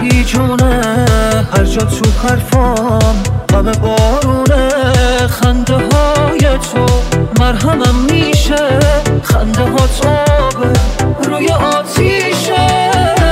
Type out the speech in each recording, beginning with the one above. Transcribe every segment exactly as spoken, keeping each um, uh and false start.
بیجونه، هر جا تو حرفام غم بارونه. خنده های تو مرهمم میشه، خنده ها تابه روی آتیشه.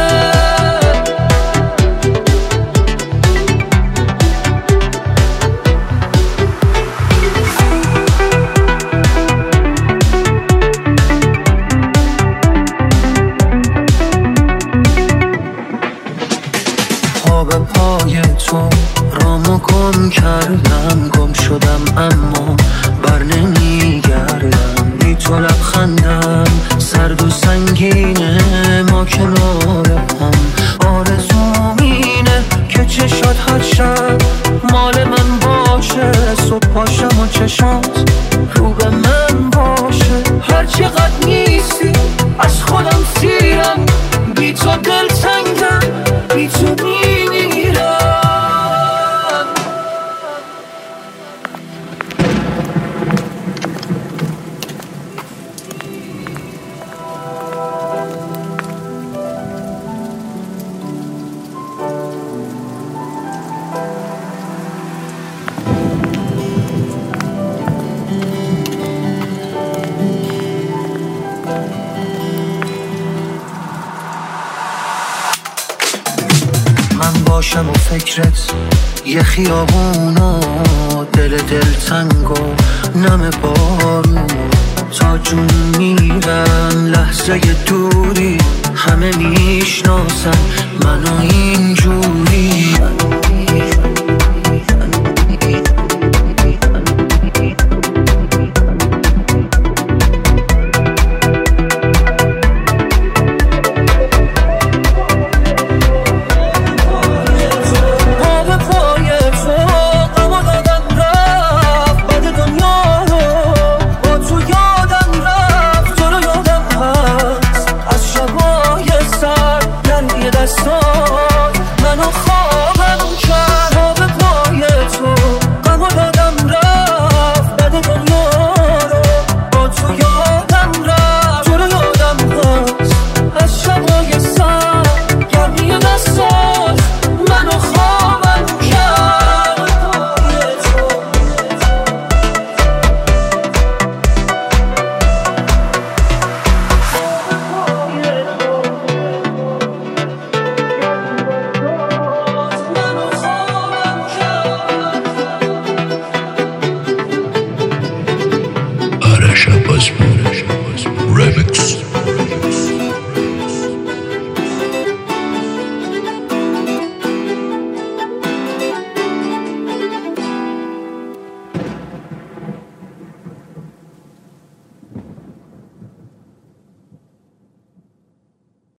به پای تو رامو گم کردم، گم شدم اما بر نمیگردم. بی تو لبخندم سرد و سنگینه، ما کنار هم آرزوم اینه که چشات هر شب مال من باشه. صبح پاشم و چشات رو به من باشه. هر چقدر نیستی از خودم سیرم، بی تو دل تنگم، بی تو میمیرم. باشم و فکرت یه خیابونا، دل دل تنگ و نم بارون. تا جون میرم لحظه دوری، همه میشناسن منو اینجور.